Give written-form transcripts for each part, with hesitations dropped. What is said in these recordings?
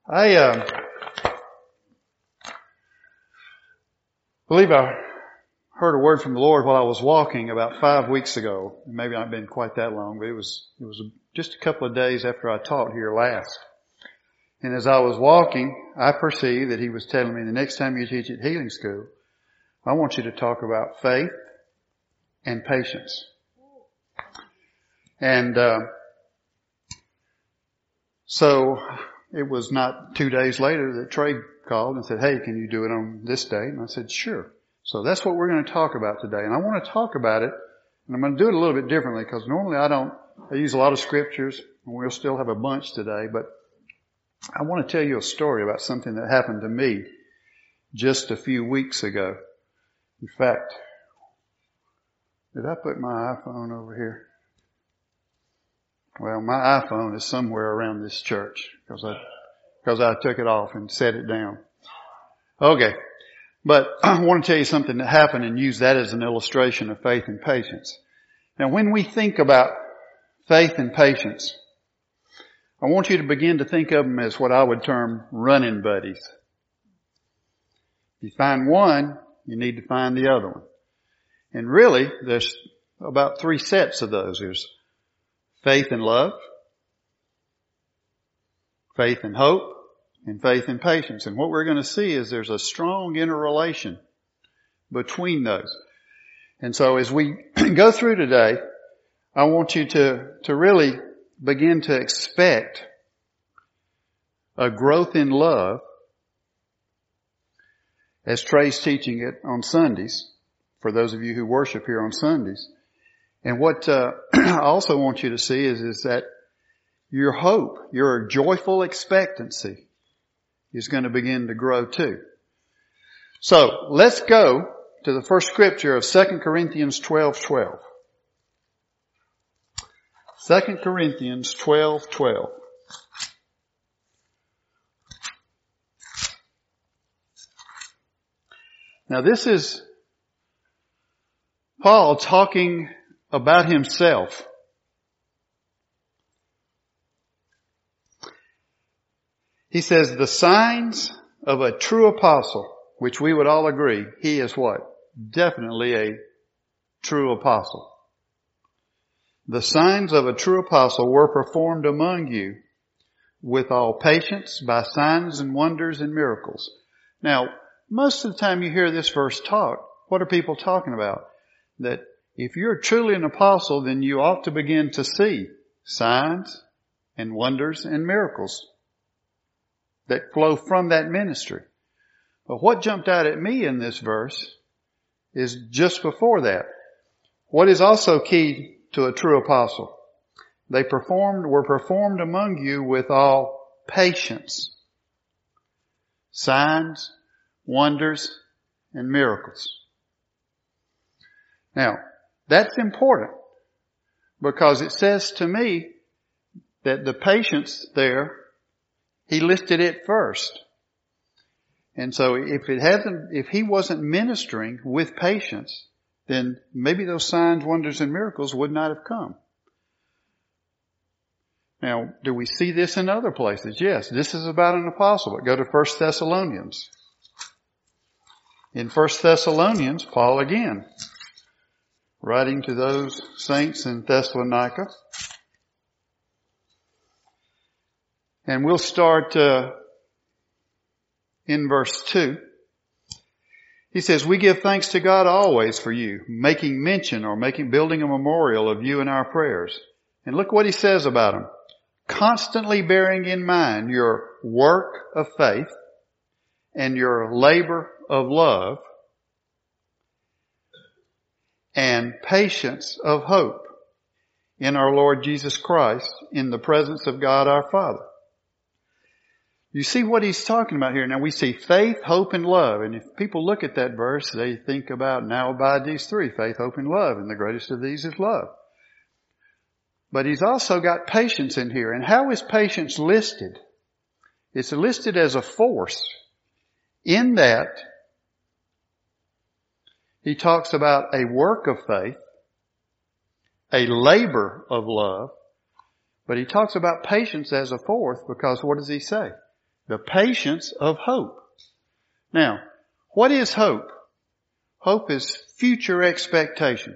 I believe I heard a word from the Lord while I was walking about 5 weeks ago. Maybe not been quite that long, but it was just a couple of days after I taught here last. And as I was walking, I perceived that He was telling me, the next time you teach at Healing School, I want you to talk about faith and patience. And so it was not 2 days later that Trey called and said, "Hey, can you do it on this date?" And I said, "Sure." So that's what we're going to talk about today. And I want to talk about it, and I'm going to do it a little bit differently because normally I use a lot of scriptures, and we'll still have a bunch today, but I want to tell you a story about something that happened to me just a few weeks ago. In fact, did I put my iPhone over here? Well, my iPhone is somewhere around this church because I took it off and set it down. Okay. But I want to tell you something that happened and use that as an illustration of faith and patience. Now, when we think about faith and patience, I want you to begin to think of them as what I would term running buddies. If you find one, you need to find the other one. And really, there's about 3 sets of those. There's faith and love, faith and hope, and faith and patience. And what we're going to see is there's a strong interrelation between those. And so as we go through today, I want you to really begin to expect a growth in love as Trey's teaching it on Sundays, for those of you who worship here on Sundays. And what I also want you to see is that your hope, your joyful expectancy is going to begin to grow too. So let's go to the first scripture of 2 Corinthians 12:12. 2 Corinthians 12:12. Now this is Paul talking about himself. He says, the signs of a true apostle, which we would all agree, he is what? Definitely a true apostle. The signs of a true apostle were performed among you with all patience by signs and wonders and miracles. Now, most of the time you hear this verse taught, what are people talking about? That if you're truly an apostle, then you ought to begin to see signs and wonders and miracles that flow from that ministry. But what jumped out at me in this verse is just before that. What is also key to a true apostle? They were performed among you with all patience, signs, wonders, and miracles. Now, that's important because it says to me that the patience there, he listed it first. And so if he wasn't ministering with patience, then maybe those signs, wonders, and miracles would not have come. Now, do we see this in other places? Yes, this is about an apostle, but go to 1 Thessalonians. In 1 Thessalonians, Paul again, writing to those saints in Thessalonica. And we'll start in verse 2. He says, we give thanks to God always for you, making mention or building a memorial of you in our prayers. And look what he says about them. Constantly bearing in mind your work of faith and your labor of love and patience of hope in our Lord Jesus Christ in the presence of God our Father. You see what he's talking about here. Now we see faith, hope, and love. And if people look at that verse, they think about now abide these 3, faith, hope, and love. And the greatest of these is love. But he's also got patience in here. And how is patience listed? It's listed as a force in that he talks about a work of faith, a labor of love, but he talks about patience as a fourth because what does he say? The patience of hope. Now, what is hope? Hope is future expectation.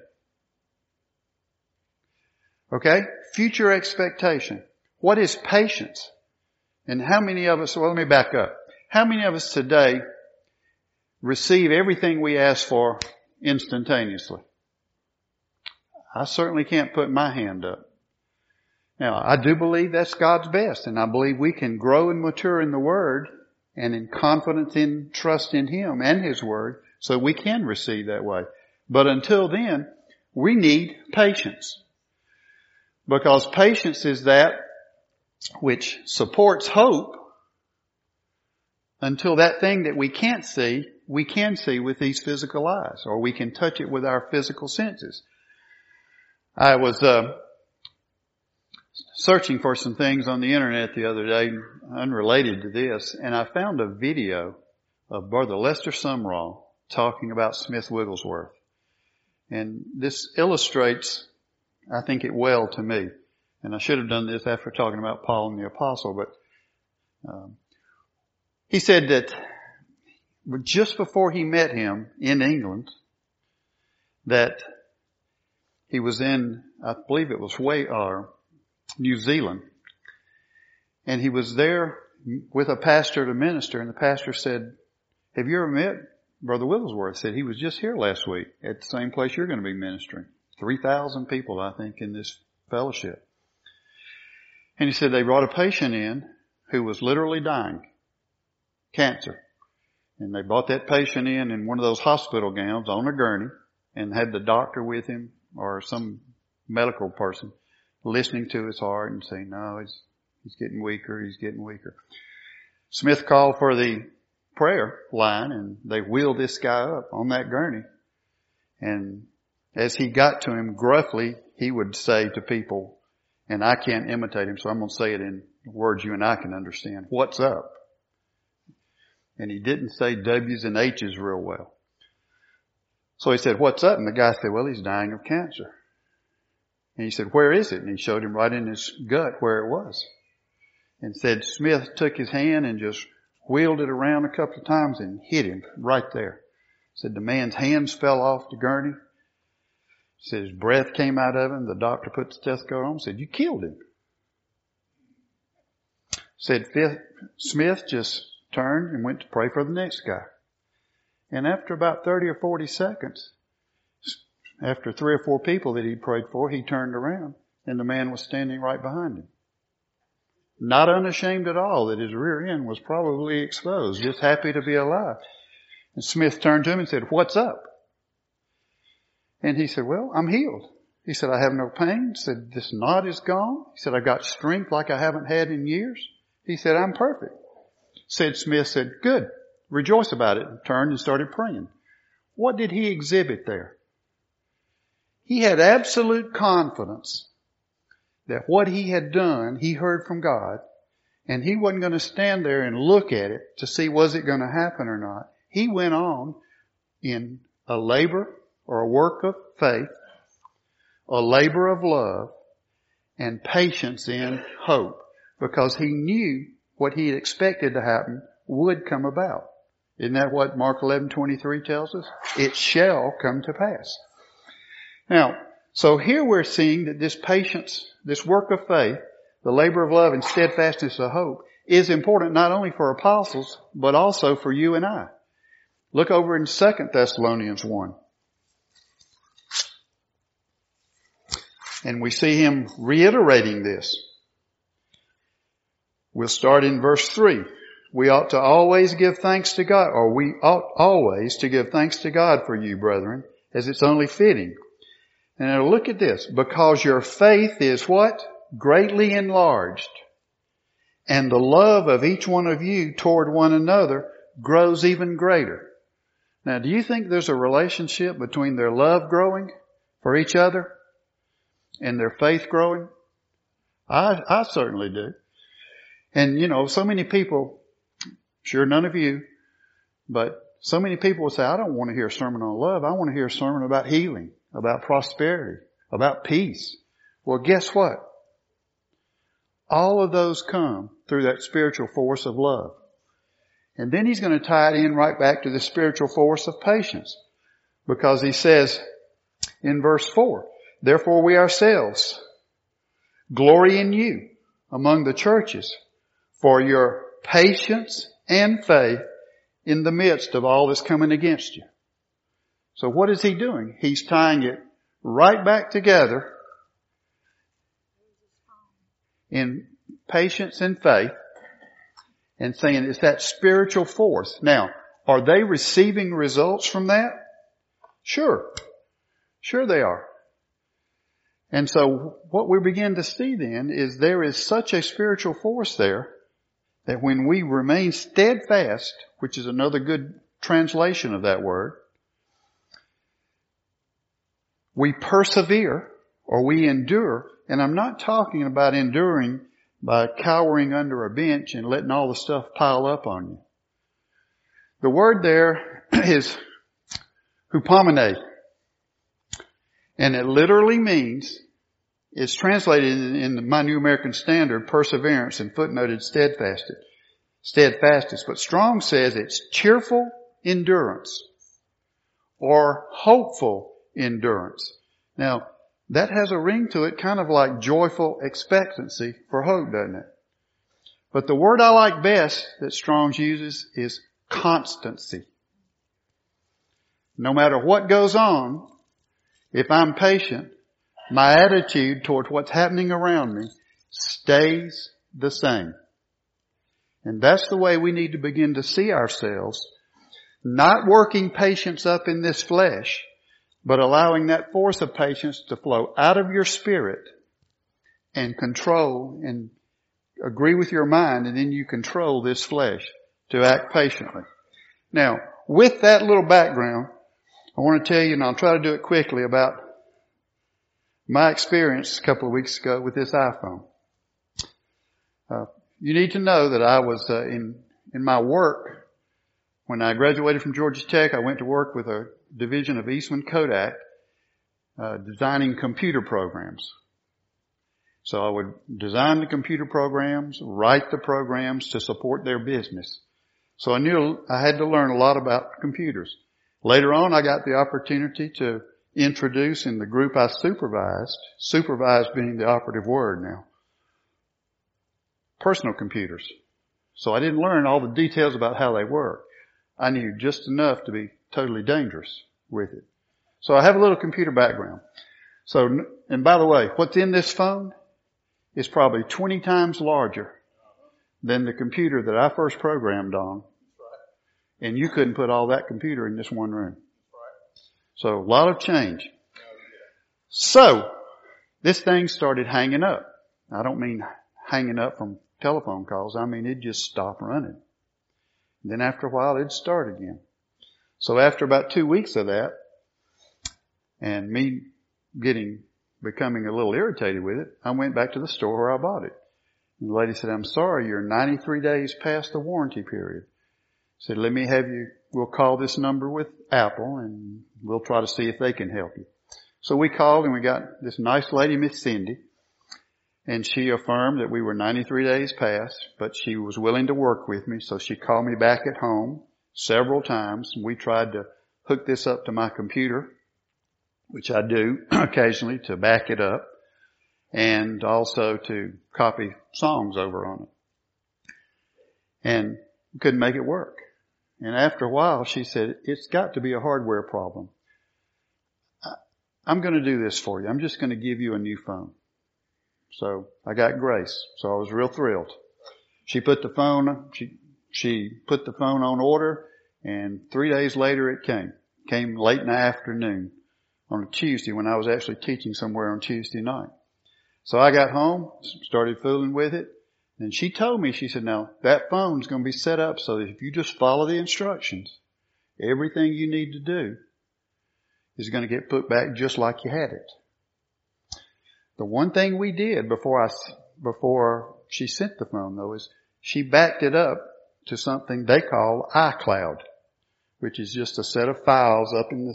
Okay? Future expectation. What is patience? And how many of us, well, let me back up. How many of us today receive everything we ask for instantaneously? I certainly can't put my hand up. Now, I do believe that's God's best, and I believe we can grow and mature in the Word and in confidence in trust in Him and His Word so we can receive that way. But until then, we need patience. Because patience is that which supports hope until that thing that we can't see, we can see with these physical eyes, or we can touch it with our physical senses. I was searching for some things on the internet the other day, unrelated to this, and I found a video of Brother Lester Sumrall talking about Smith Wigglesworth. And this illustrates, I think, it well to me. And I should have done this after talking about Paul and the Apostle, but he said that just before he met him in England, that he was in, I believe it was New Zealand, and he was there with a pastor to minister, and the pastor said, "Have you ever met Brother Wigglesworth?" Said, "He was just here last week at the same place you're going to be ministering. 3,000 people, I think, in this fellowship." And he said they brought a patient in who was literally dying, cancer. And they brought that patient in one of those hospital gowns on a gurney and had the doctor with him or some medical person listening to his heart and saying, "No, he's getting weaker, he's getting weaker." Smith called for the prayer line and they wheeled this guy up on that gurney. And as he got to him gruffly, he would say to people, and I can't imitate him, so I'm going to say it in words you and I can understand, "What's up?" And he didn't say W's and H's real well. So he said, "What's up?" And the guy said, "Well, he's dying of cancer." And he said, "Where is it?" And he showed him right in his gut where it was. And said Smith took his hand and just wheeled it around a couple of times and hit him right there. Said the man's hands fell off the gurney. Said his breath came out of him. The doctor put the stethoscope on. Said, "You killed him." Said Smith just turned and went to pray for the next guy. And after about 30 or 40 seconds, after 3 or 4 people that he prayed for, he turned around and the man was standing right behind him. Not unashamed at all that his rear end was probably exposed, just happy to be alive. And Smith turned to him and said, "What's up?" And he said, "Well, I'm healed." He said, "I have no pain." He said, "This knot is gone." He said, "I got strength like I haven't had in years." He said, "I'm perfect." Smith said, "Good. Rejoice about it." And turned and started praying. What did he exhibit there? He had absolute confidence that what he had done, he heard from God, and he wasn't going to stand there and look at it to see was it going to happen or not. He went on in a labor or a work of faith, a labor of love, and patience in hope, because he knew what he had expected to happen would come about. Isn't that what Mark 11:23 tells us? It shall come to pass. Now, so here we're seeing that this patience, this work of faith, the labor of love and steadfastness of hope is important not only for apostles, but also for you and I. Look over in 2 Thessalonians 1. And we see him reiterating this. We'll start in verse 3. We ought to always give thanks to God, or we ought always to give thanks to God for you, brethren, as it's only fitting. And now look at this. Because your faith is what? Greatly enlarged. And the love of each one of you toward one another grows even greater. Now, do you think there's a relationship between their love growing for each other and their faith growing? I certainly do. And so many people, sure none of you, but so many people will say, "I don't want to hear a sermon on love. I want to hear a sermon about healing, about prosperity, about peace." Well, guess what? All of those come through that spiritual force of love. And then he's going to tie it in right back to the spiritual force of patience. Because he says in verse 4, therefore we ourselves glory in you among the churches for your patience and faith in the midst of all that's coming against you. So what is he doing? He's tying it right back together in patience and faith and saying it's that spiritual force. Now, are they receiving results from that? Sure. Sure they are. And so what we begin to see then is there is such a spiritual force there that when we remain steadfast, which is another good translation of that word, we persevere or we endure. And I'm not talking about enduring by cowering under a bench and letting all the stuff pile up on you. The word there is hupomene. And it literally means, it's translated in my New American Standard, perseverance, and footnoted steadfastness. But Strong says it's cheerful endurance or hopeful endurance. Now, that has a ring to it, kind of like joyful expectancy for hope, doesn't it? But the word I like best that Strong's uses is constancy. No matter what goes on, if I'm patient, my attitude toward what's happening around me stays the same. And that's the way we need to begin to see ourselves, not working patience up in this flesh, but allowing that force of patience to flow out of your spirit and control and agree with your mind, and then you control this flesh to act patiently. Now, with that little background, I want to tell you, and I'll try to do it quickly, about my experience a couple of weeks ago with this iPhone. You need to know that I was in my work. When I graduated from Georgia Tech, I went to work with a division of Eastman Kodak, designing computer programs. So I would design the computer programs, write the programs to support their business. So I knew I had to learn a lot about computers. Later on, I got the opportunity to introduce in the group I supervised being the operative word now, personal computers. So I didn't learn all the details about how they work. I knew just enough to be totally dangerous with it. So I have a little computer background. So, and by the way, what's in this phone is probably 20 times larger than the computer that I first programmed on. And you couldn't put all that computer in this one room. So a lot of change. So this thing started hanging up. I don't mean hanging up from telephone calls. I mean it just stopped running. Then after a while it'd start again. So after about 2 weeks of that, and me becoming a little irritated with it, I went back to the store where I bought it. And the lady said, I'm sorry, you're 93 days past the warranty period. I said, we'll call this number with Apple and we'll try to see if they can help you. So we called and we got this nice lady, Miss Cindy, and she affirmed that we were 93 days past, but she was willing to work with me. So she called me back at home several times, and we tried to hook this up to my computer, which I do occasionally to back it up, and also to copy songs over on it. And we couldn't make it work. And after a while, she said, it's got to be a hardware problem. I'm going to do this for you. I'm just going to give you a new phone. So I got Grace. So I was real thrilled. She put the phone, she put the phone on order, and 3 days later it came. Came late in the afternoon on a Tuesday when I was actually teaching somewhere on Tuesday night. So I got home, started fooling with it, and she told me, she said, now that phone's going to be set up so that if you just follow the instructions, everything you need to do is going to get put back just like you had it. The one thing we did before she sent the phone though is she backed it up to something they call iCloud, which is just a set of files up in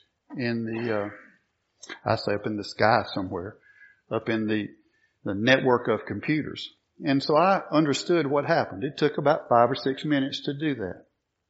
the sky somewhere, up in the network of computers. And so I understood what happened. It took about 5 or 6 minutes to do that.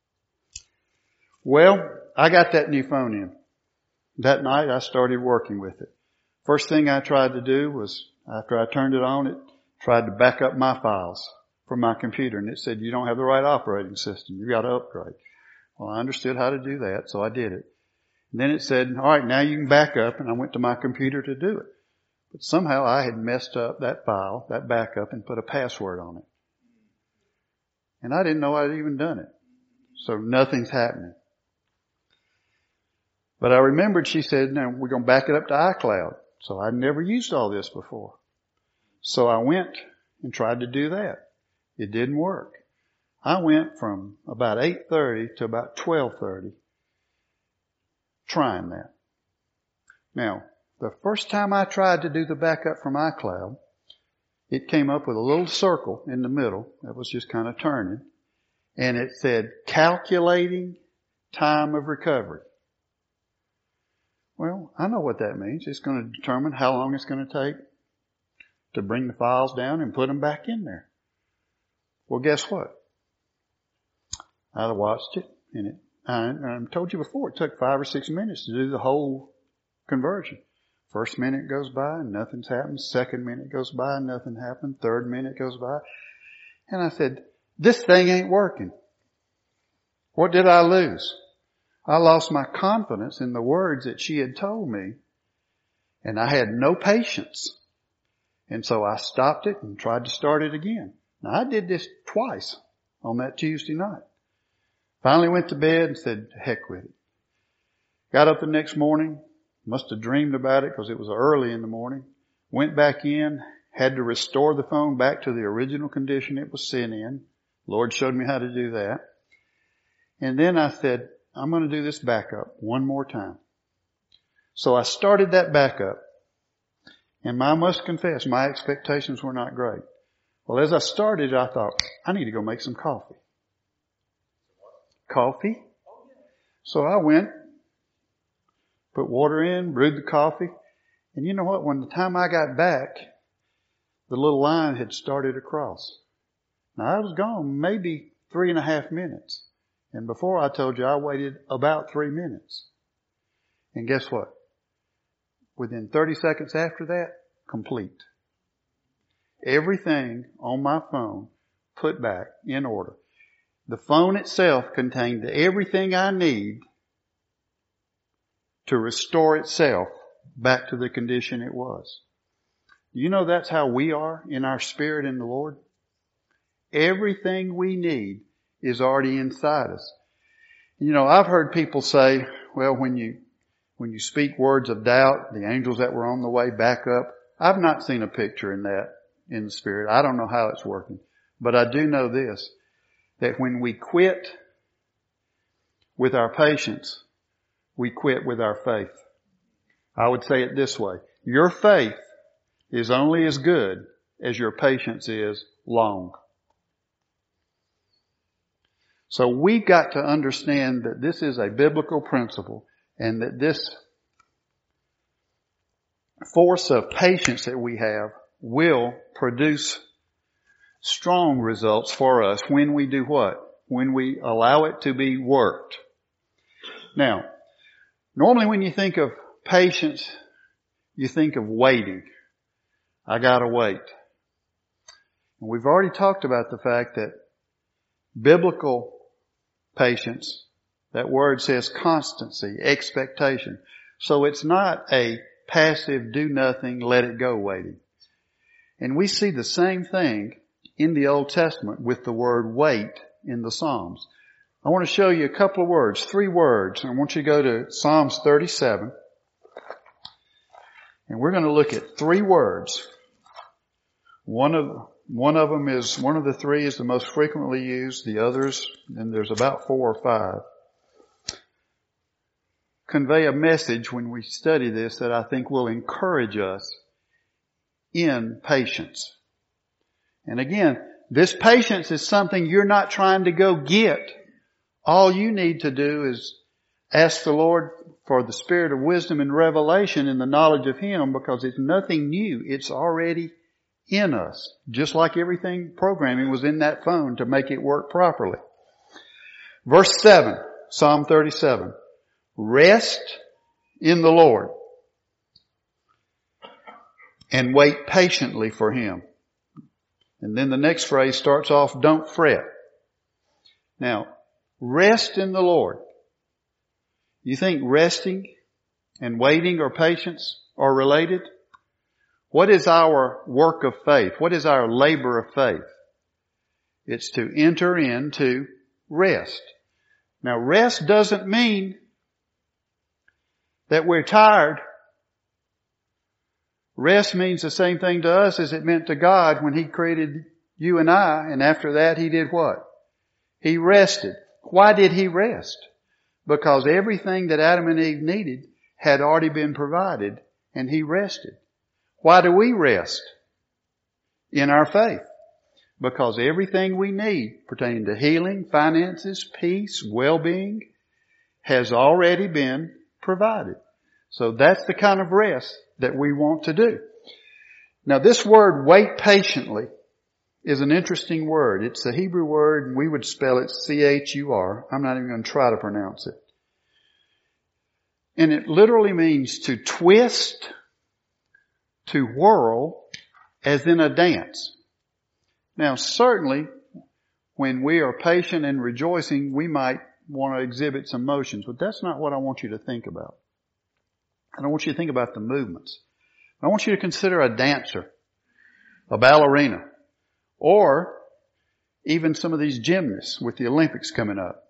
Well, I got that new phone in. That night I started working with it. First thing I tried to do was, after I turned it on, it tried to back up my files from my computer. And it said, you don't have the right operating system. You've got to upgrade. Well, I understood how to do that, so I did it. And then it said, all right, now you can back up. And I went to my computer to do it. But somehow I had messed up that file, that backup, and put a password on it. And I didn't know I'd even done it. So nothing's happening. But I remembered she said, now we're going to back it up to iCloud. So I'd never used all this before. So I went and tried to do that. It didn't work. I went from about 8:30 to about 12:30 trying that. Now, the first time I tried to do the backup from iCloud, it came up with a little circle in the middle that was just kind of turning. And it said, calculating time of recovery. Well, I know what that means. It's going to determine how long it's going to take to bring the files down and put them back in there. Well, guess what? I watched it, and I told you before, it took 5 or 6 minutes to do the whole conversion. First minute goes by and nothing's happened. Second minute goes by and nothing happened. Third minute goes by. And I said, this thing ain't working. What did I lose? I lost my confidence in the words that she had told me, and I had no patience. And so I stopped it and tried to start it again. Now I did this twice on that Tuesday night. Finally went to bed and said, heck with it. Got up the next morning, must have dreamed about it because it was early in the morning. Went back in, had to restore the phone back to the original condition it was sent in. Lord showed me how to do that. And then I said, I'm going to do this backup one more time. So I started that backup. And I must confess, my expectations were not great. Well, as I started, I thought, I need to go make some coffee. Coffee? So I went, put water in, brewed the coffee. And you know what? When the time I got back, the little line had started across. Now I was gone maybe 3.5 minutes. And before I told you, I waited about 3 minutes. And guess what? Within 30 seconds after that, complete. Everything on my phone put back in order. The phone itself contained everything I need to restore itself back to the condition it was. You know that's how we are in our spirit in the Lord? Everything we need is already inside us. You know, I've heard people say, well, when you speak words of doubt, the angels that were on the way back up. I've not seen a picture in that in the spirit. I don't know how it's working. But I do know this, that when we quit with our patience, we quit with our faith. I would say it this way. Your faith is only as good as your patience is long. So we've got to understand that this is a biblical principle and that this force of patience that we have will produce strong results for us when we do what? When we allow it to be worked. Now, normally when you think of patience, you think of waiting. I gotta wait. And we've already talked about the fact that biblical patience, that word says constancy, expectation. So it's not a passive, do nothing, let it go waiting. And we see the same thing in the Old Testament with the word wait in the Psalms. I want to show you a couple of words, 3 words. I want you to go to Psalms 37. And we're going to look at 3 words. One of the 3 is the most frequently used. The others, and there's about 4 or 5, convey a message when we study this that I think will encourage us in patience. And again, this patience is something you're not trying to go get. All you need to do is ask the Lord for the spirit of wisdom and revelation in the knowledge of Him, because it's nothing new. It's already in us, just like everything programming was in that phone to make it work properly. Verse 7, Psalm 37. Rest in the Lord and wait patiently for Him. And then the next phrase starts off, don't fret. Now, rest in the Lord. You think resting and waiting or patience are related? What is our work of faith? What is our labor of faith? It's to enter into rest. Now, rest doesn't mean that we're tired. Rest means the same thing to us as it meant to God when He created you and I, and after that He did what? He rested. Why did He rest? Because everything that Adam and Eve needed had already been provided, and He rested. Why do we rest? In our faith. Because everything we need pertaining to healing, finances, peace, well-being has already been provided. So that's the kind of rest that we want to do. Now this word, wait patiently, is an interesting word. It's a Hebrew word, and we would spell it C-H-U-R. I'm not even going to try to pronounce it. And it literally means to twist, to whirl, as in a dance. Now certainly, when we are patient and rejoicing, we might want to exhibit some motions, but that's not what I want you to think about. I don't want you to think about the movements. I want you to consider a dancer, a ballerina, or even some of these gymnasts with the Olympics coming up.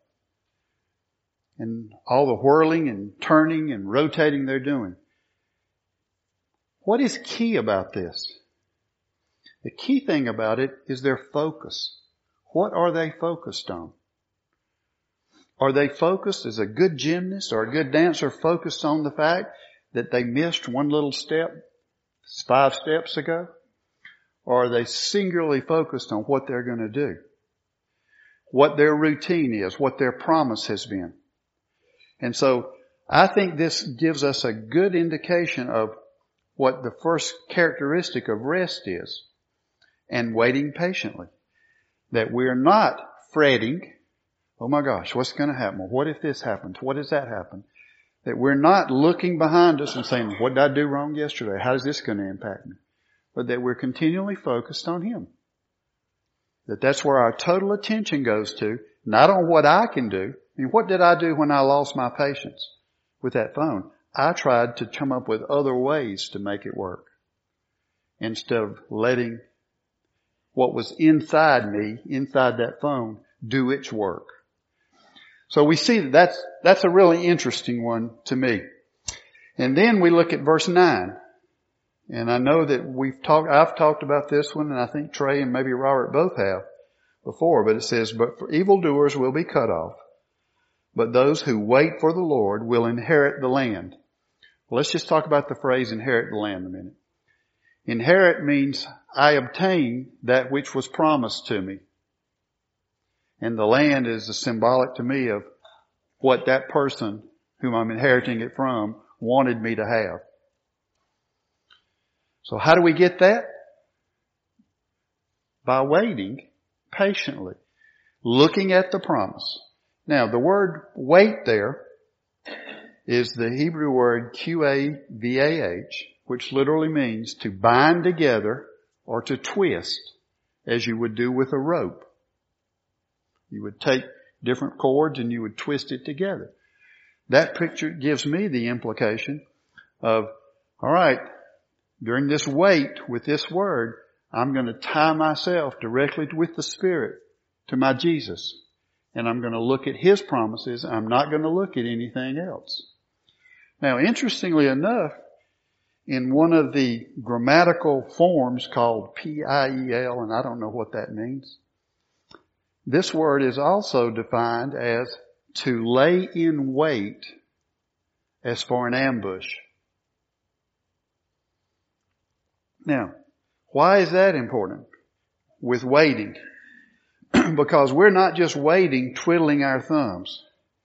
And all the whirling and turning and rotating they're doing. What is key about this? The key thing about it is their focus. What are they focused on? Are they focused as a good gymnast or a good dancer focused on the fact that they missed one little step 5 steps ago? Or are they singularly focused on what they're going to do? What their routine is, what their promise has been. And so I think this gives us a good indication of what the first characteristic of rest is. And waiting patiently. That we're not fretting, oh my gosh, what's going to happen? What if this happens? What does that happen? That we're not looking behind us and saying, what did I do wrong yesterday? How is this going to impact me? But that we're continually focused on Him. That's where our total attention goes to, not on what I can do. I mean, what did I do when I lost my patience with that phone? I tried to come up with other ways to make it work. Instead of letting what was inside me, inside that phone, do its work. So we see that's a really interesting one to me. And then we look at verse 9. And I know that I've talked about this one, and I think Trey and maybe Robert both have before, but it says, but for evildoers will be cut off, but those who wait for the Lord will inherit the land. Well, let's just talk about the phrase inherit the land a minute. Inherit means I obtain that which was promised to me. And the land is a symbolic to me of what that person whom I'm inheriting it from wanted me to have. So how do we get that? By waiting patiently, looking at the promise. Now the word wait there is the Hebrew word Q-A-V-A-H, which literally means to bind together or to twist as you would do with a rope. You would take different cords and you would twist it together. That picture gives me the implication of, all right, during this wait with this word, I'm going to tie myself directly with the Spirit to my Jesus. And I'm going to look at His promises. I'm not going to look at anything else. Now, interestingly enough, in one of the grammatical forms called P-I-E-L, and I don't know what that means, this word is also defined as to lay in wait as for an ambush. Now, why is that important with waiting? Because we're not just waiting, twiddling our thumbs.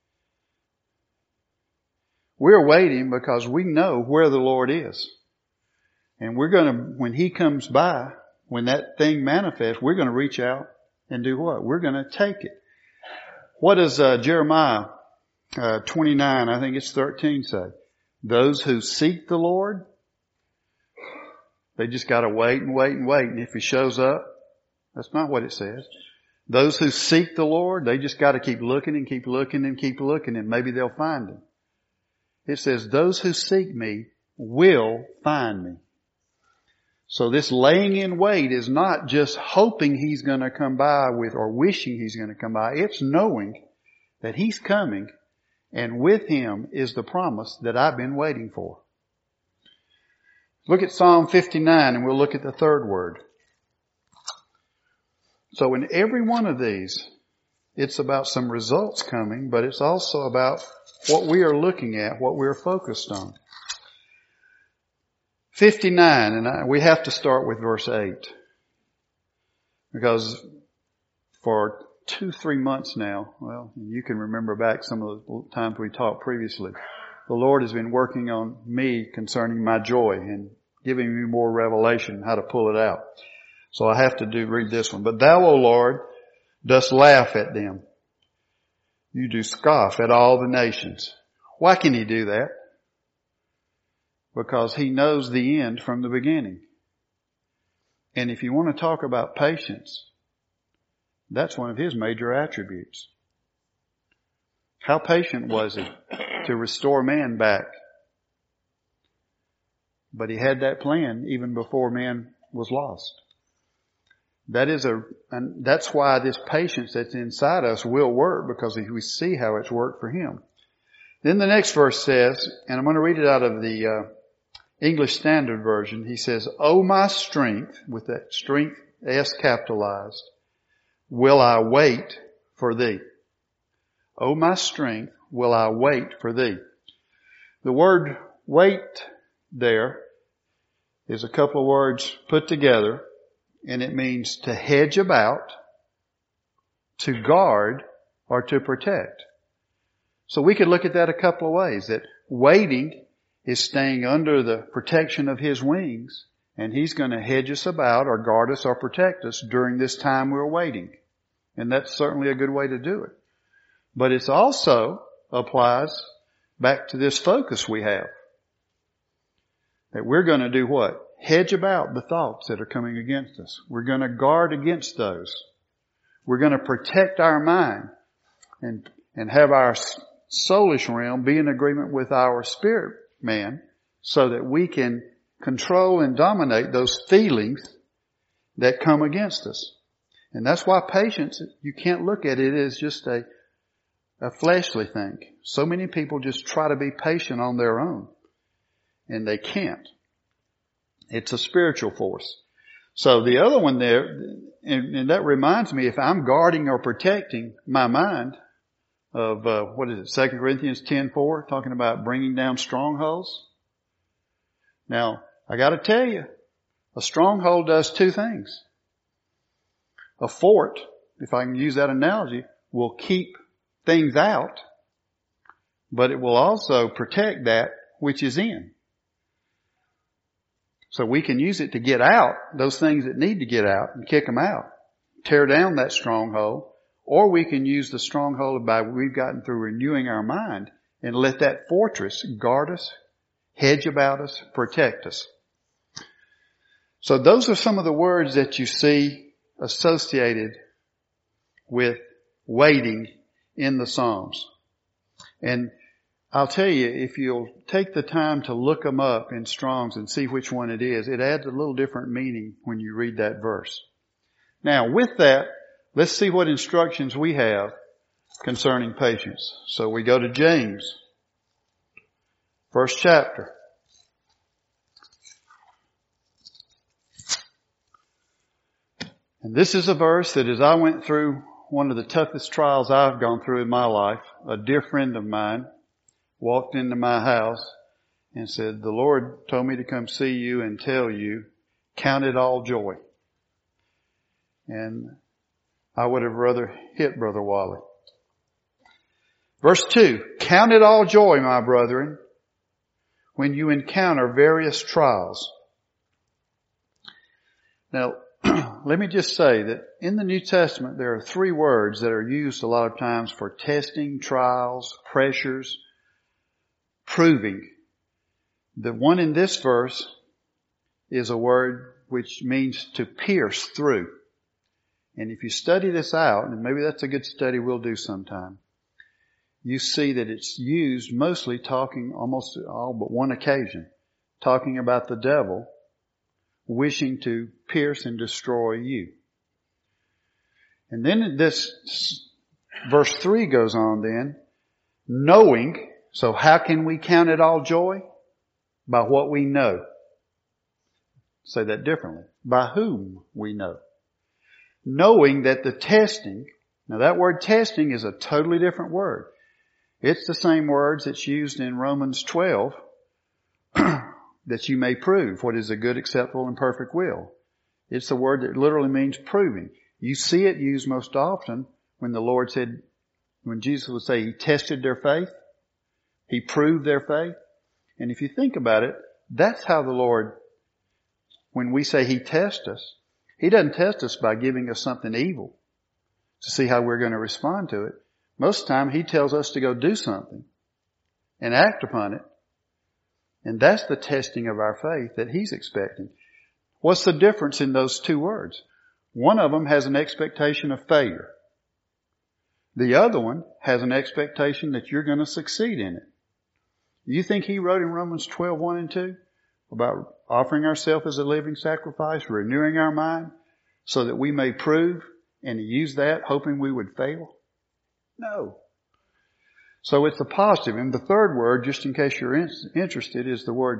We're waiting because we know where the Lord is. And we're going to, when He comes by, when that thing manifests, we're going to reach out and do what? We're going to take it. What does Jeremiah 29, I think it's 13 say? Those who seek the Lord, they just got to wait and wait and wait. And if He shows up, that's not what it says. Those who seek the Lord, they just got to keep looking and keep looking and keep looking, and maybe they'll find Him. It says, those who seek me will find me. So this laying in wait is not just hoping He's going to come by with, or wishing He's going to come by. It's knowing that He's coming, and with Him is the promise that I've been waiting for. Look at Psalm 59 and we'll look at the third word. So in every one of these, it's about some results coming, but it's also about what we are looking at, what we're focused on. 59, and we have to start with verse 8. Because for 2-3 months now, well, you can remember back some of the times we talked previously, the Lord has been working on me concerning my joy and giving me more revelation how to pull it out. So I have to read this one. But thou, O Lord, dost laugh at them. You do scoff at all the nations. Why can He do that? Because He knows the end from the beginning. And if you want to talk about patience, that's one of His major attributes. How patient was He to restore man back? But He had that plan even before man was lost. And that's why this patience that's inside us will work, because we see how it's worked for Him. Then the next verse says, and I'm going to read it out of the English Standard Version. He says, O my strength, with that strength S capitalized, will I wait for Thee. O my strength, will I wait for Thee. The word wait there is a couple of words put together, and it means to hedge about, to guard, or to protect. So we could look at that a couple of ways. That waiting is staying under the protection of His wings, and He's going to hedge us about or guard us or protect us during this time we're waiting. And that's certainly a good way to do it. But it also applies back to this focus we have. That we're going to do what? Hedge about the thoughts that are coming against us. We're going to guard against those. We're going to protect our mind and have our soulish realm be in agreement with our spirit man, so that we can control and dominate those feelings that come against us. And that's why patience, you can't look at it as just a fleshly thing. So many people just try to be patient on their own, and they can't. It's a spiritual force. So the other one there, and that reminds me, if I'm guarding or protecting my mind of, 2 Corinthians 10:4, talking about bringing down strongholds. Now, I gotta tell you, a stronghold does two things. A fort, if I can use that analogy, will keep things out, but it will also protect that which is in. So we can use it to get out those things that need to get out and kick them out, tear down that stronghold, or we can use the stronghold by we've gotten through renewing our mind and let that fortress guard us, hedge about us, protect us. So those are some of the words that you see associated with waiting in the Psalms. And I'll tell you, if you'll take the time to look them up in Strong's and see which one it is, it adds a little different meaning when you read that verse. Now, with that, let's see what instructions we have concerning patience. So we go to James, first chapter. And this is a verse that as I went through one of the toughest trials I've gone through in my life, a dear friend of mine walked into my house and said, the Lord told me to come see you and tell you, count it all joy. And I would have rather hit Brother Wally. Verse 2, count it all joy, my brethren, when you encounter various trials. Now, let me just say that in the New Testament there are 3 words that are used a lot of times for testing, trials, pressures, proving. The one in this verse is a word which means to pierce through. And if you study this out, and maybe that's a good study we'll do sometime, you see that it's used mostly talking almost all but one occasion, talking about the devil wishing to pierce and destroy you. And then this verse 3 goes on then, knowing, so how can we count it all joy? By what we know. Say that differently. By whom we know. Knowing that the testing, now that word testing is a totally different word. It's the same words that's used in Romans 12, that you may prove what is a good, acceptable, and perfect will. It's a word that literally means proving. You see it used most often when the Lord said, when Jesus would say He tested their faith, He proved their faith. And if you think about it, that's how the Lord, when we say He tests us, He doesn't test us by giving us something evil to see how we're going to respond to it. Most of the time He tells us to go do something and act upon it. And that's the testing of our faith that He's expecting. What's the difference in those 2 words? One of them has an expectation of failure. The other one has an expectation that you're going to succeed in it. You think He wrote in Romans 12, 1 and 2 about offering ourselves as a living sacrifice, renewing our mind so that we may prove, and He used that hoping we would fail? No. So it's a positive. And the third word, just in case you're interested, is the word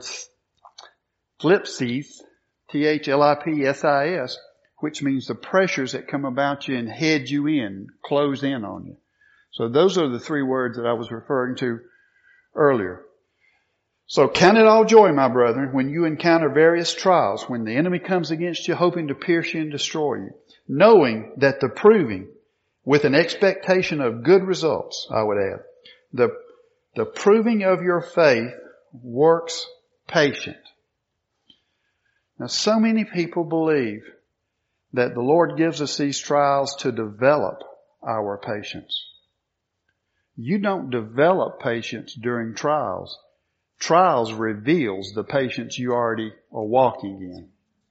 thlipsis, Thlipsis, which means the pressures that come about you and head you in, close in on you. So those are the 3 words that I was referring to earlier. So count it all joy, my brethren, when you encounter various trials, when the enemy comes against you hoping to pierce you and destroy you, knowing that the proving, with an expectation of good results, I would add, the proving of your faith works patient. Now, so many people believe that the Lord gives us these trials to develop our patience. You don't develop patience during trials. Trials reveals the patience you already are walking in.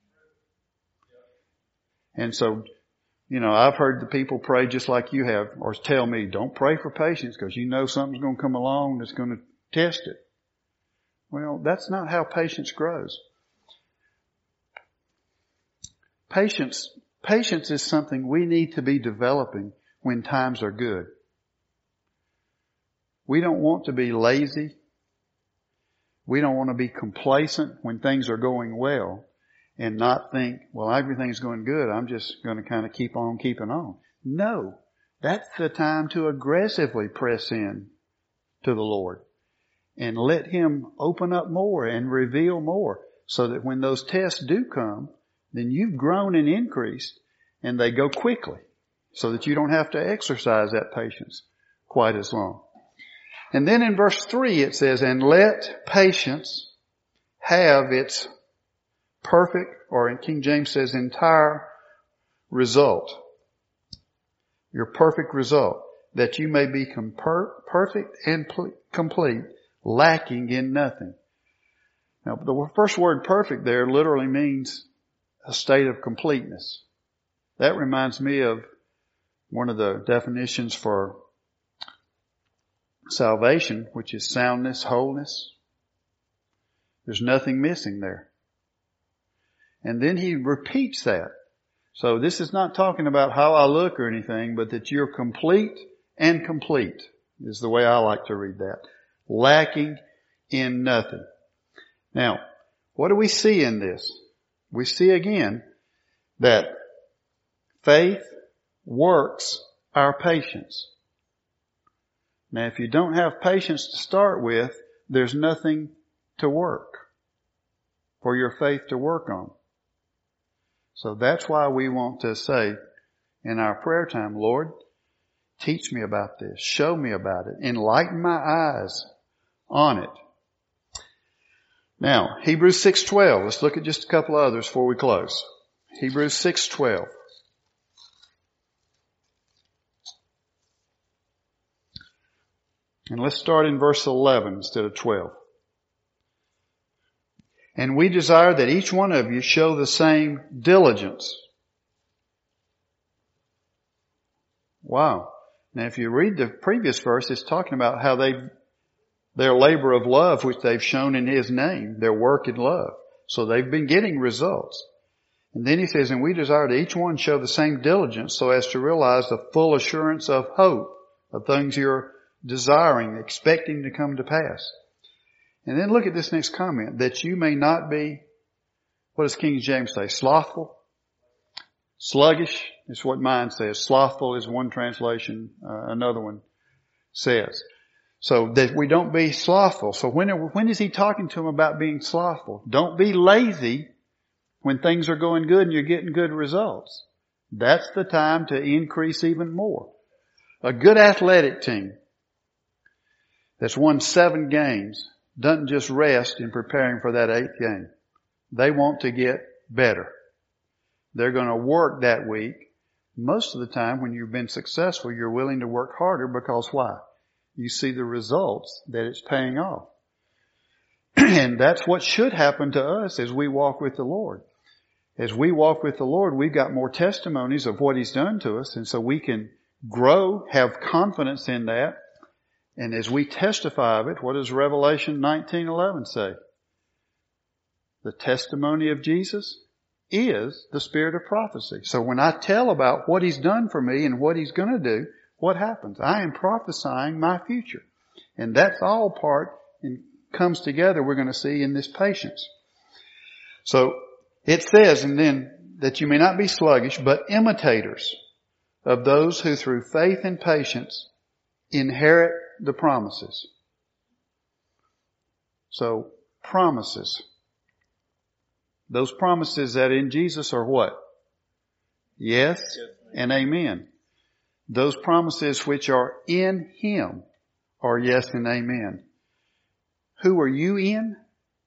And so, I've heard the people pray just like you have, or tell me, don't pray for patience because you know something's going to come along that's going to test it. Well, that's not how patience grows. Patience is something we need to be developing when times are good. We don't want to be lazy. We don't want to be complacent when things are going well and not think, well, everything's going good. I'm just going to kind of keep on keeping on. No, that's the time to aggressively press in to the Lord and let Him open up more and reveal more so that when those tests do come, then you've grown and increased and they go quickly so that you don't have to exercise that patience quite as long. And then in verse 3 it says, and let patience have its perfect, or in King James says entire result. Your perfect result, that you may be perfect and complete, lacking in nothing. Now the first word perfect there literally means a state of completeness. That reminds me of one of the definitions for salvation, which is soundness, wholeness. There's nothing missing there. And then he repeats that. So this is not talking about how I look or anything, but that you're complete and complete is the way I like to read that. Lacking in nothing. Now, what do we see in this? We see again that faith works our patience. Now, if you don't have patience to start with, there's nothing to work for your faith to work on. So that's why we want to say in our prayer time, Lord, teach me about this. Show me about it. Enlighten my eyes on it. Now, Hebrews 6:12. Let's look at just a couple others before we close. Hebrews 6:12. And let's start in verse 11 instead of 12. And we desire that each one of you show the same diligence. Wow. Now if you read the previous verse, it's talking about how their labor of love, which they've shown in His name, their work in love. So they've been getting results. And then he says, and we desire that each one show the same diligence so as to realize the full assurance of hope of things you're desiring, expecting to come to pass. And then look at this next comment, that you may not be, what does King James say, slothful? Sluggish is what mine says. Slothful is one translation, another one says. So that we don't be slothful. So when is he talking to them about being slothful? Don't be lazy when things are going good and you're getting good results. That's the time to increase even more. A good athletic team that's won 7 games doesn't just rest in preparing for that 8th game. They want to get better. They're going to work that week. Most of the time when you've been successful, you're willing to work harder because why? You see the results that it's paying off. And that's what should happen to us as we walk with the Lord. As we walk with the Lord, we've got more testimonies of what He's done to us, and so we can grow, have confidence in that. And as we testify of it, what does Revelation 19:11 say? The testimony of Jesus is the spirit of prophecy. So when I tell about what He's done for me and what He's going to do, what happens? I am prophesying my future. And that's all part and comes together, we're going to see in this patience. So it says, and then, that you may not be sluggish, but imitators of those who through faith and patience inherit the promises. So, promises. Those promises that in Jesus are what? Yes and amen. Those promises which are in Him are yes and amen. Who are you in?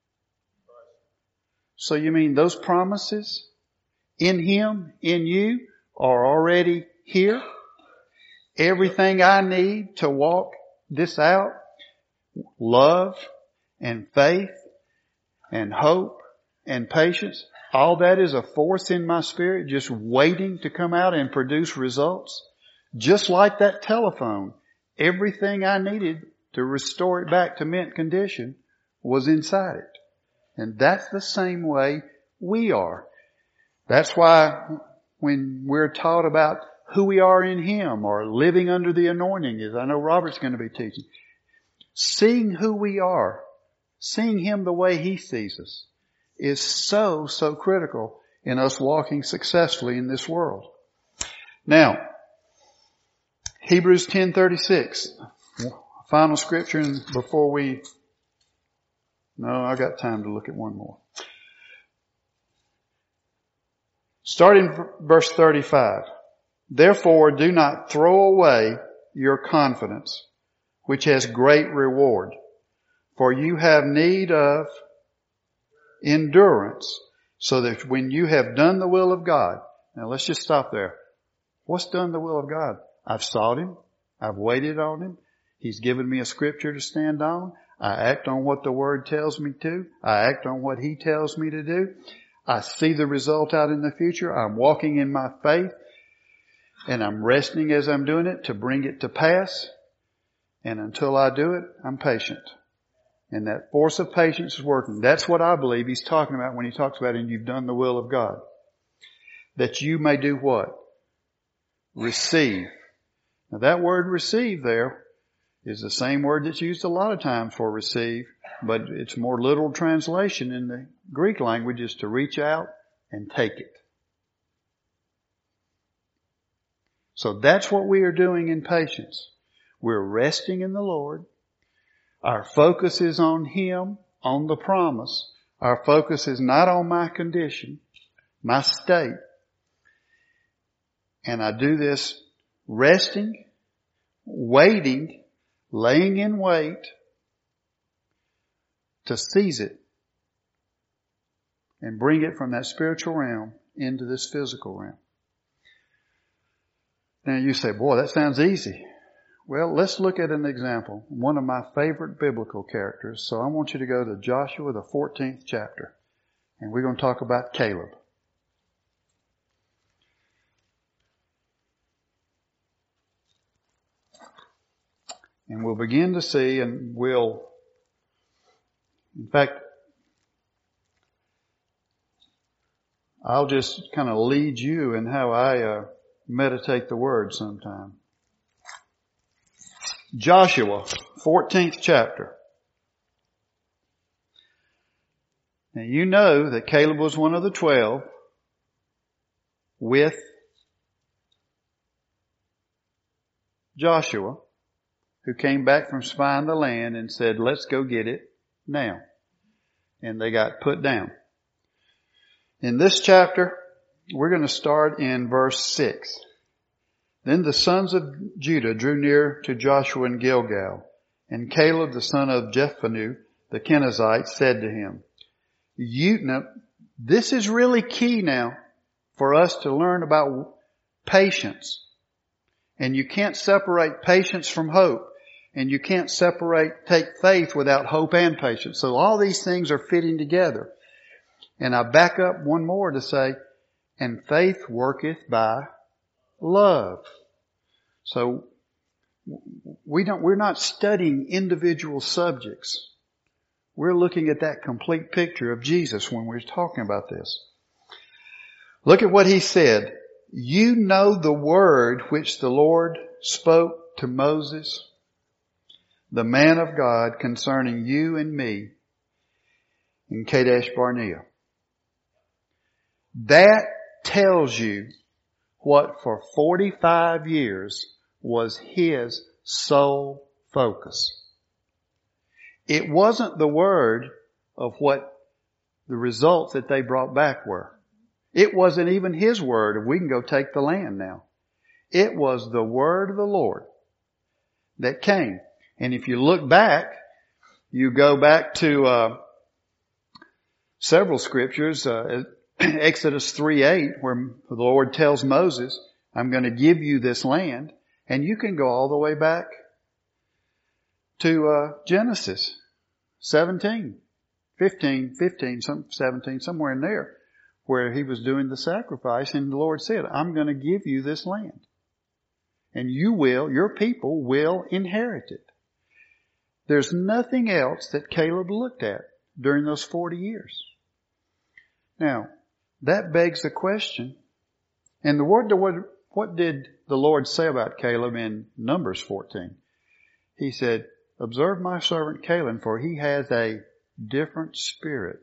So you mean those promises in Him, in you, are already here? Everything I need to walk this out, love and faith and hope and patience, all that is a force in my spirit just waiting to come out and produce results. Just like that telephone, everything I needed to restore it back to mint condition was inside it. And that's the same way we are. That's why when we're taught about who we are in Him or living under the anointing, as I know Robert's going to be teaching, seeing who we are, seeing Him the way He sees us is so critical in us walking successfully in this world. Now, Hebrews 10:36, final scripture before we... No, I got time to look at one more. Starting verse 35. Therefore, do not throw away your confidence, which has great reward, for you have need of endurance, so that when you have done the will of God... Now let's just stop there. What's done the will of God? I've sought Him. I've waited on Him. He's given me a scripture to stand on. I act on what the Word tells me to. I act on what He tells me to do. I see the result out in the future. I'm walking in my faith. And I'm resting as I'm doing it to bring it to pass. And until I do it, I'm patient. And that force of patience is working. That's what I believe He's talking about when He talks about, and you've done the will of God. That you may do what? Receive. Now that word receive there is the same word that's used a lot of times for receive, but its more literal translation in the Greek language is to reach out and take it. So that's what we are doing in patience. We're resting in the Lord. Our focus is on Him, on the promise. Our focus is not on my condition, my state. And I do this resting, waiting, laying in wait to seize it and bring it from that spiritual realm into this physical realm. Now you say, boy, that sounds easy. Well, let's look at an example. One of my favorite biblical characters. So I want you to go to Joshua, the 14th chapter. And we're going to talk about Caleb. And we'll begin to see, and in fact, I'll just kind of lead you in how I meditate the Word sometime. Joshua, 14th chapter. Now you know that Caleb was one of the 12 with Joshua, who came back from spying the land and said, let's go get it now. And they got put down. In this chapter, we're going to start in verse 6. Then the sons of Judah drew near to Joshua in Gilgal, and Caleb the son of Jephunneh the Kenizzite said to him, now, this is really key now for us to learn about patience. And you can't separate patience from hope. And you can't take faith without hope and patience. So all these things are fitting together. And I back up one more to say, and faith worketh by love. So we're not studying individual subjects. We're looking at that complete picture of Jesus when we're talking about this. Look at what he said. You know the word which the Lord spoke to Moses, the man of God, concerning you and me in Kadesh Barnea. That tells you what for 45 years was his sole focus. It wasn't the word of what the results that they brought back were. It wasn't even his word of we can go take the land now. It was the word of the Lord that came. And if you look back, you go back to several scriptures, Exodus 3:8, where the Lord tells Moses, I'm going to give you this land. And you can go all the way back to Genesis 17, 15, 17, somewhere in there, where he was doing the sacrifice, and the Lord said, I'm going to give you this land. And your people will inherit it. There's nothing else that Caleb looked at during those 40 years. Now, that begs the question, and what did the Lord say about Caleb in Numbers 14? He said, observe my servant Caleb, for he has a different spirit.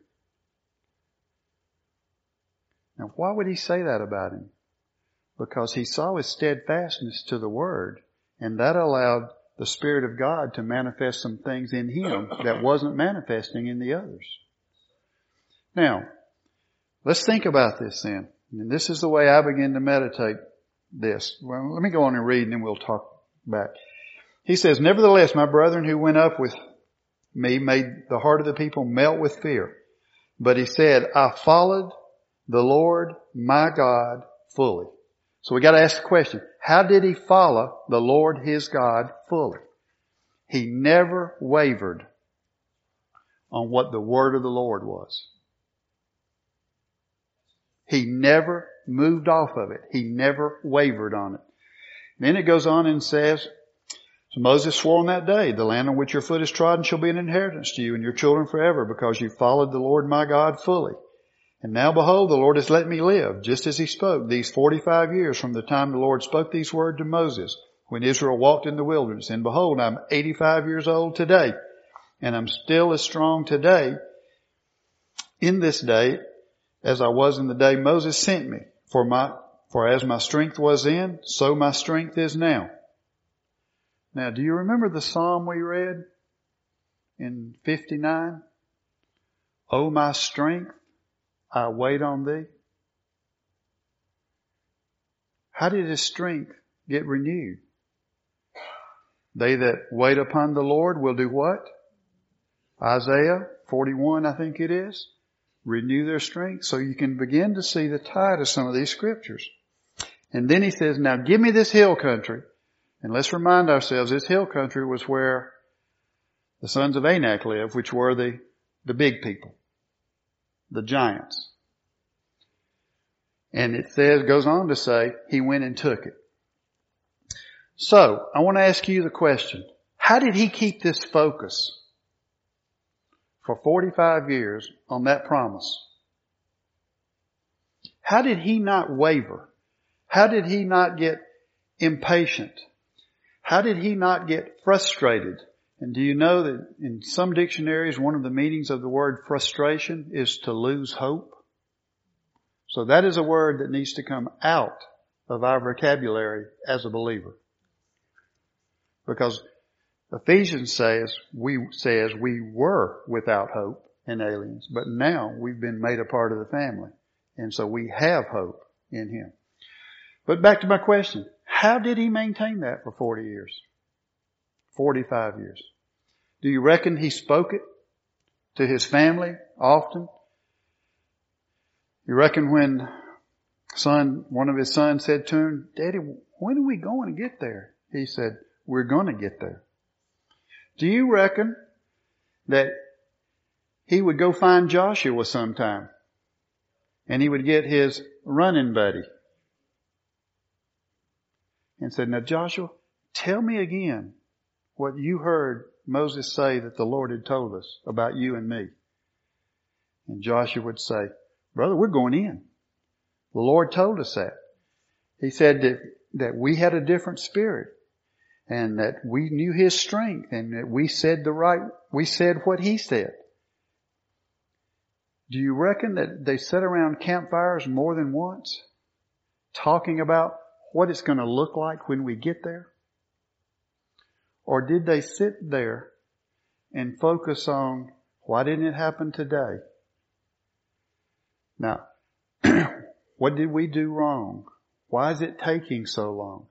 Now, why would he say that about him? Because he saw his steadfastness to the Word, and that allowed the Spirit of God to manifest some things in him that wasn't manifesting in the others. Now, let's think about this then. And this is the way I begin to meditate this. Well, let me go on and read and then we'll talk back. He says, nevertheless, my brethren who went up with me made the heart of the people melt with fear. But he said, I followed the Lord my God fully. So we got to ask the question, how did he follow the Lord his God fully? He never wavered on what the word of the Lord was. He never moved off of it. He never wavered on it. Then it goes on and says, so Moses swore on that day, the land on which your foot is trodden shall be an inheritance to you and your children forever, because you followed the Lord my God fully. And now behold, the Lord has let me live, just as he spoke, these 45 years from the time the Lord spoke these words to Moses, when Israel walked in the wilderness. And behold, I'm 85 years old today, and I'm still as strong today in this day as I was in the day Moses sent me. For as my strength was then, so my strength is now. Now, do you remember the psalm we read in 59? O my strength, I wait on thee. How did his strength get renewed? They that wait upon the Lord will do what? Isaiah 41, I think it is. renew their strength, so you can begin to see the tide of some of these scriptures. And then he says, now give me this hill country. And let's remind ourselves, this hill country was where the sons of Anak lived, which were the big people, the giants. And it goes on to say, he went and took it. So, I want to ask you the question, how did he keep this focus for 45 years on that promise? How did he not waver? How did he not get impatient? How did he not get frustrated? And do you know that in some dictionaries, one of the meanings of the word frustration is to lose hope? So that is a word that needs to come out of our vocabulary as a believer. Because Ephesians says we were without hope and aliens, but now we've been made a part of the family. And so we have hope in him. But back to my question. How did he maintain that for 40 years? 45 years. Do you reckon he spoke it to his family often? You reckon when one of his sons said to him, Daddy, when are we going to get there? He said, we're going to get there. Do you reckon that he would go find Joshua sometime and he would get his running buddy and said, now Joshua, tell me again what you heard Moses say that the Lord had told us about you and me. And Joshua would say, brother, we're going in. The Lord told us that. He said that we had a different spirit and that we knew his strength and that we said what he said. Do you reckon that they sat around campfires more than once talking about what it's going to look like when we get there? Or did they sit there and focus on why didn't it happen today? Now, what did we do wrong? Why is it taking so long?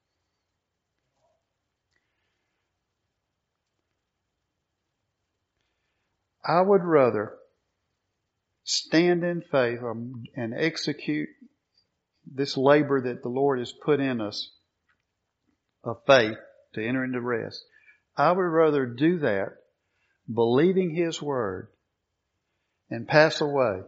I would rather stand in faith and execute this labor that the Lord has put in us of faith to enter into rest. I would rather do that, believing his word, and pass away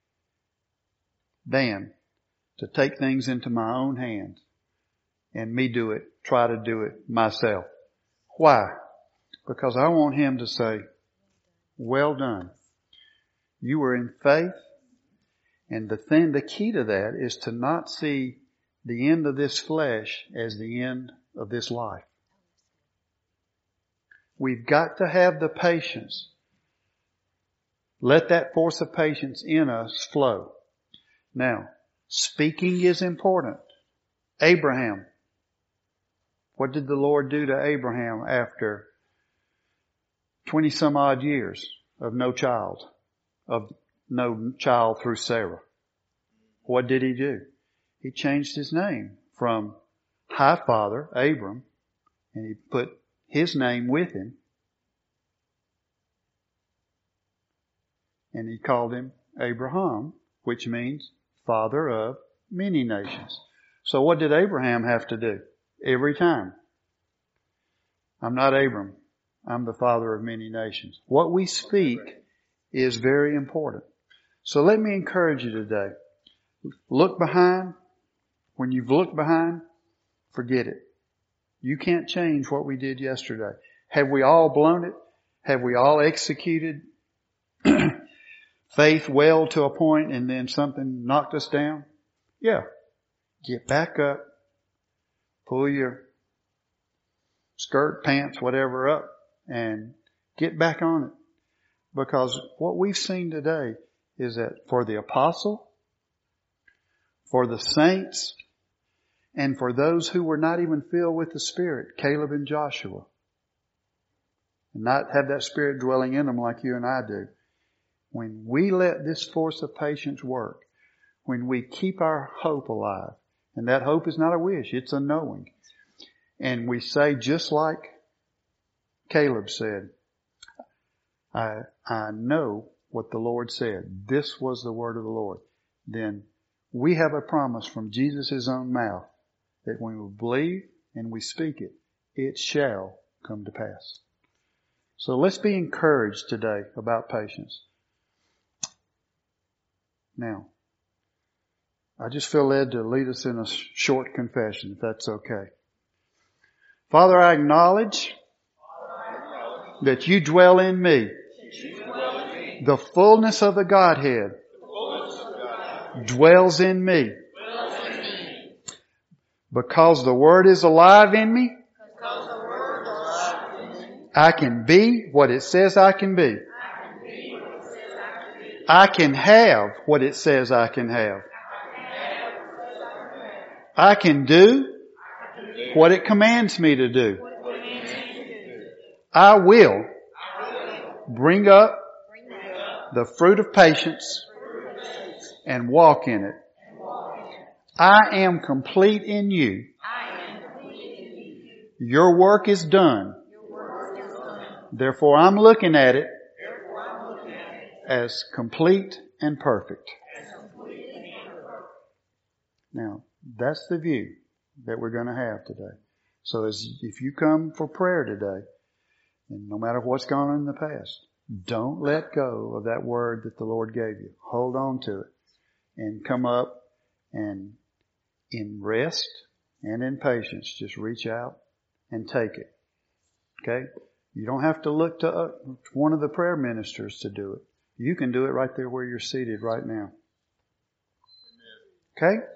than to take things into my own hands and try to do it myself. Why? Because I want him to say, well done. You were in faith, and the key to that is to not see the end of this flesh as the end of this life. We've got to have the patience. Let that force of patience in us flow. Now, speaking is important. Abraham. What did the Lord do to Abraham after 20 some odd years of no child through Sarah? What did he do? He changed his name from High Father, Abram, and he put his name with him. And he called him Abraham, which means father of many nations. So what did Abraham have to do every time? I'm not Abram. I'm the father of many nations. What we speak is very important. So let me encourage you today. Look behind. When you've looked behind, forget it. You can't change what we did yesterday. Have we all blown it? Have we all executed faith well to a point and then something knocked us down? Yeah. Get back up. Pull your skirt, pants, whatever up and get back on it. Because what we've seen today is that for the apostle, for the saints, and for those who were not even filled with the Spirit, Caleb and Joshua, and not have that Spirit dwelling in them like you and I do, when we let this force of patience work, when we keep our hope alive, and that hope is not a wish, it's a knowing, and we say just like Caleb said, I know what the Lord said, this was the word of the Lord, then we have a promise from Jesus' own mouth that when we believe and we speak it, it shall come to pass. So let's be encouraged today about patience. Now, I just feel led to lead us in a short confession, if that's okay. Father, I acknowledge that you dwell in me. The fullness of the Godhead dwells in me. Because the Word is alive in me, I can be what it says I can be. I can have what it says I can have. I can do what it commands me to do. I will bring up the fruit of patience and walk in it. I am complete in you. Your work is done. Therefore, I'm looking at it as complete and perfect. Now, that's the view that we're going to have today. So if you come for prayer today, and no matter what's gone on in the past, don't let go of that word that the Lord gave you. Hold on to it and come up and in rest and in patience, just reach out and take it. Okay? You don't have to look to one of the prayer ministers to do it. You can do it right there where you're seated right now. Okay?